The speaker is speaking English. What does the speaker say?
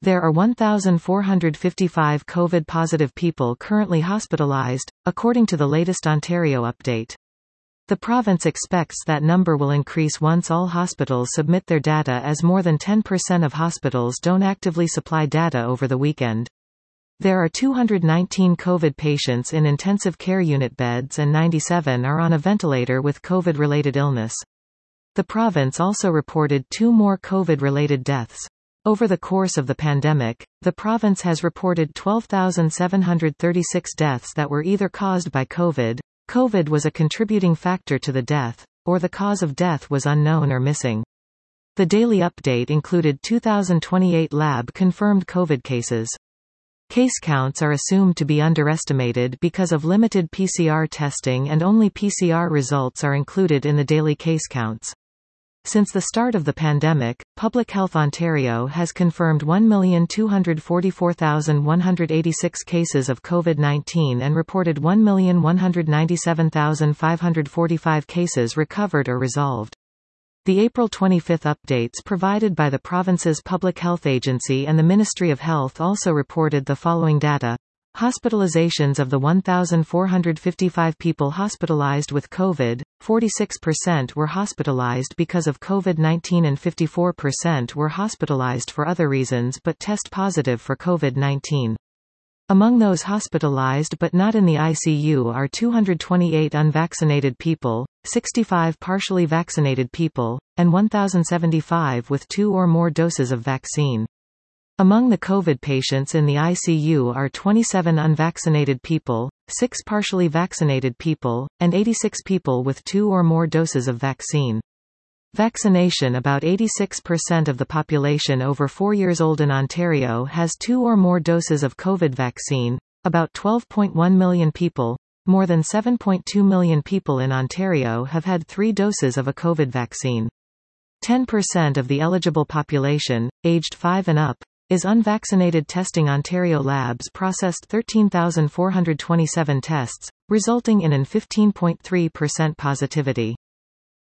There are 1,455 COVID-positive people currently hospitalized, according to the latest Ontario update. The province expects that number will increase once all hospitals submit their data, as more than 10% of hospitals don't actively supply data over the weekend. There are 219 COVID patients in intensive care unit beds and 97 are on a ventilator with COVID-related illness. The province also reported 2 more COVID-related deaths. Over the course of the pandemic, the province has reported 12,736 deaths that were either caused by COVID, COVID was a contributing factor to the death, or the cause of death was unknown or missing. The daily update included 2,028 lab-confirmed COVID cases. Case counts are assumed to be underestimated because of limited PCR testing, and only PCR results are included in the daily case counts. Since the start of the pandemic, Public Health Ontario has confirmed 1,244,186 cases of COVID-19 and reported 1,197,545 cases recovered or resolved. The April 25 updates provided by the province's Public Health Agency and the Ministry of Health also reported the following data. Hospitalizations of the 1,455 people hospitalized with COVID, 46% were hospitalized because of COVID-19 and 54% were hospitalized for other reasons but test positive for COVID-19. Among those hospitalized but not in the ICU are 228 unvaccinated people, 65 partially vaccinated people, and 1,075 with 2 or more doses of vaccine. Among the COVID patients in the ICU are 27 unvaccinated people, 6 partially vaccinated people, and 86 people with 2 or more doses of vaccine. Vaccination. About 86% of the population over 4 years old in Ontario has 2 or more doses of COVID vaccine. About 12.1 million people, more than 7.2 million people in Ontario have had 3 doses of a COVID vaccine. 10% of the eligible population, aged 5 and up, is unvaccinated. Testing. Ontario labs processed 13,427 tests, resulting in an 15.3% positivity.